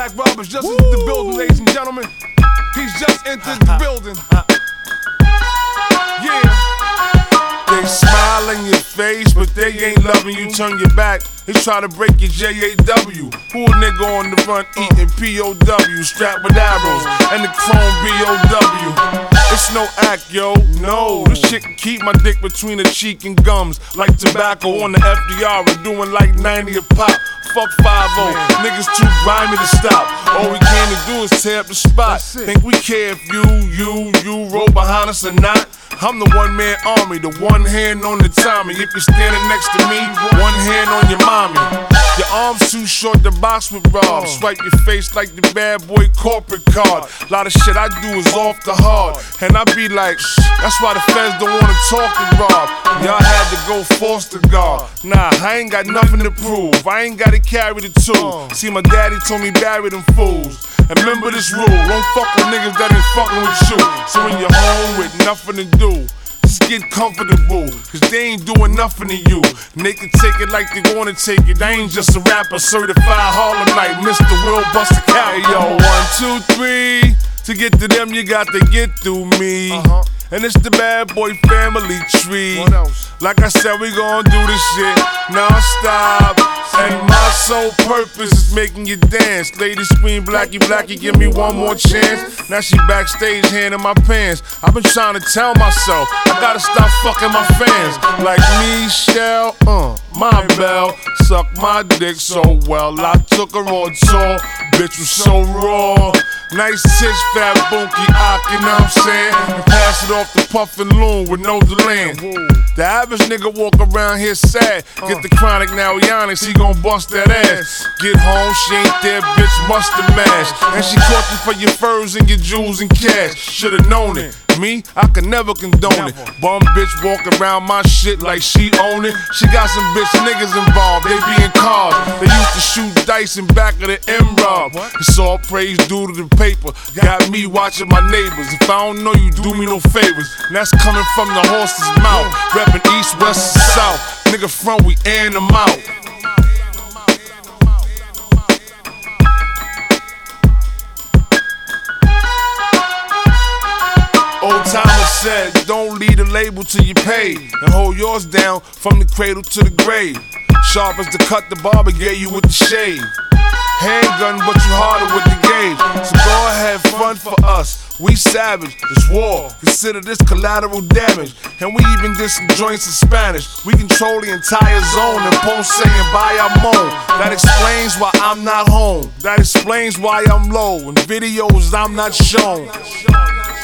Black Roberts just entered the building, ladies and gentlemen. He's just entered the building. Yeah. They smile in your face, but they ain't loving you. Turn your back, they try to break your JAW. Who a nigga on the front eating POW, strapped with arrows and the chrome BOW. It's no act, yo, no. This shit can keep my dick between the cheek and gums, like tobacco on the FDR and doing like 90 a pop. Fuck 5-0, niggas too grimy to stop. All we came to do is tear up the spot. Think we care if you roll behind us or not? I'm the one-man army, the one hand on the Tommy. If you're standing next to me, one hand on your mommy. Your arms too short to box with Rob. Swipe your face like the bad boy corporate card. Lot of shit I do is off the hard, and I be like, that's why the feds don't wanna talk to Rob. Y'all had to go foster guard. Nah, I ain't got nothing to prove. I ain't gotta carry the tool. See, my daddy told me bury them fools. And remember this rule, don't fuck with niggas that ain't fucking with you. So when you're home with nothing to do, just get comfortable, cause they ain't doing nothing to you. And they can take it like they wanna take it. I ain't just a rapper, certified Harlem Night, Mr. Will Buster Carry. Yo, 1, 2, 3. To get to them, you got to get through me. And it's the bad boy family tree. Like I said, we gon' do this shit non-stop. And my sole purpose is making you dance. Ladies scream, Blackie, Blackie, give me one more chance. Now she backstage, hand in my pants. I've been trying to tell myself, I gotta stop fucking my fans. Like Michelle, my bell, suck my dick so well. I took her on tour, bitch was so raw. Nice titch, fat bunky, you know what I'm saying? And pass it off to Puffin' Loon with no delay. The average nigga walk around here sad. Get the chronic, now he honest, he gon' bust that ass. Get home, she ain't there, bitch, musta mash. And she caught you for your furs and your jewels and cash. Should've known it. Me, I could never condone it. Bum bitch walk around my shit like she own it. She got some bitch niggas involved, they be in cars. They used to shoot dice in back of the M-Rob. It's all praise due to the paper. Got me watching my neighbors. If I don't know you, do me no favors. And that's coming from the horse's mouth. Reppin' east, west, and south. Nigga front, we airing them out. Old timer said, don't leave the label till you pay, and hold yours down from the cradle to the grave. Sharp as the cut the barber gave you with the shave. Handgun, but you harder with the gauge. So go ahead, front for us. We savage, it's war. Consider this collateral damage. And we even did some joints in Spanish. We control the entire zone and Ponce and Bayamon. That explains why I'm not home. That explains why I'm low. In videos I'm not shown.